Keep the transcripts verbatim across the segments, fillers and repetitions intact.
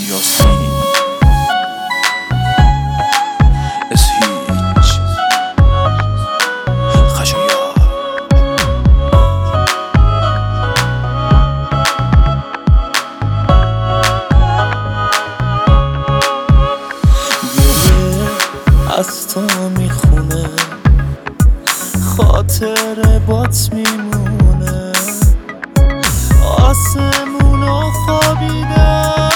یاسین از هیچ خشایا گریه از تو میخونه، خاطر بات میمونه، آسمونو خوابیدن،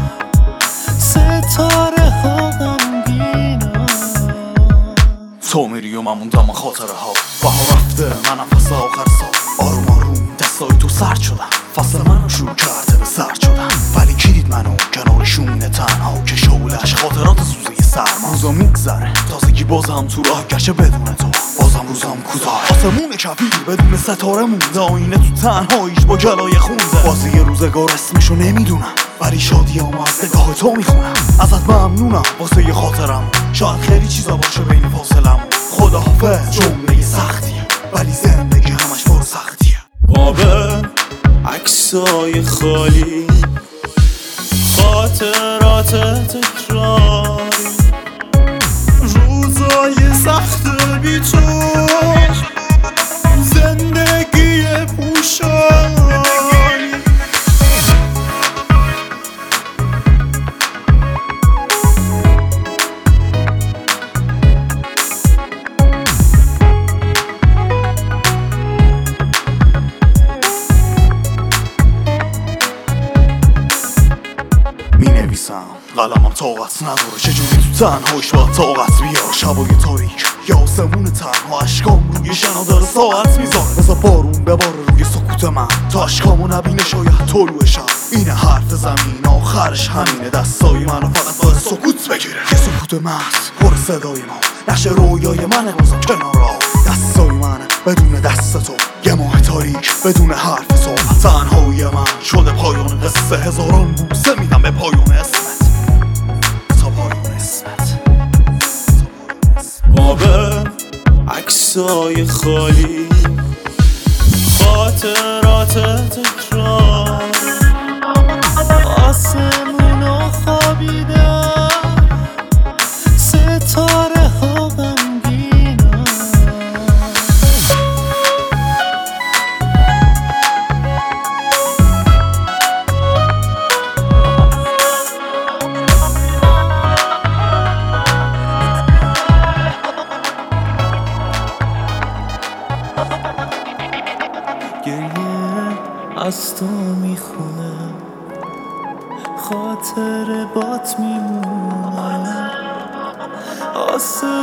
ستاره ها غمگینن. تو میری و من موندم من خاطره ها. بها رفته منم فصل آخر سال، آروم آروم دستای تو سرد شدم، فصل منو شروع کرده به سرد شدم، ولی کی دید منو کنار شونه تنها که شعلش خاطرات سوزه سرما. روزا میگذره تازگی بازم تو راه گشته بدون تو، بازم روزام کوتاه، آسمون کبیر بدون ستاره مونده، آینه تو تنهاییش با گلای خونده. بازی روزگار اسمشو نمیدونم ولی شادیامو از نگاه تو میخونم. ازت ممنونم واسه یه خاطرم، شاید خیلی چیزا باشه بین فاصلمون. خداحافظ جمله سختیه ولی زندگی همش پر سختیه. آبه عکسای خالی، خاطرات تکراری، روزای سخت بی تو، زندگی پوشانی. مینویسم قلمم طاقت نداره، چجوری تو تنهایش باید طاقت بیار. شبای تاریک یا آسمون تنها، اشکام روی شنا داره ساعت میذاره. بذار بارون بباره روی سکوت من تا اشکامو نبینه شاید طلوع شب. اینه حرف زمین آخرش همینه، دستای منو فقط باید سکوت بگیره. یه سکوت محض پر صدای ما، نقش رویای منه بازم کنار راه. دستای منه بدون دست تو، یه ماه تاریک بدون حرف صحبت. تنهایی من شده پایان قصه، هزاران بوسه میدم به پایان اسمت، تا پایان اسمت. آبه عکسای خالی، خاطرات تکرار، آسمونو خوابیدن، ستاره ها غمگینن. گریه از تو میخونه، خاطر بات میمونه، آسمون